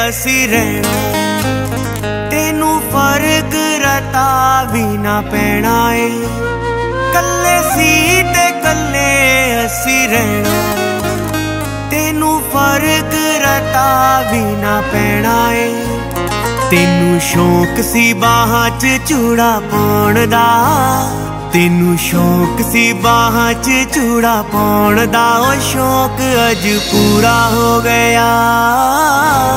असी रहना। तेनू फर्क रता भी ना पैना ए, कल्ले सी ते कल्ले असी रहना। तेनू फर्क रता भी ना पैना ए। तेनू शौक सी बाहां च चूड़ा पाउण दा, तेनू शौक सी बाहां च चूड़ा पाउण दा। ओ शौक अज पूरा हो गया।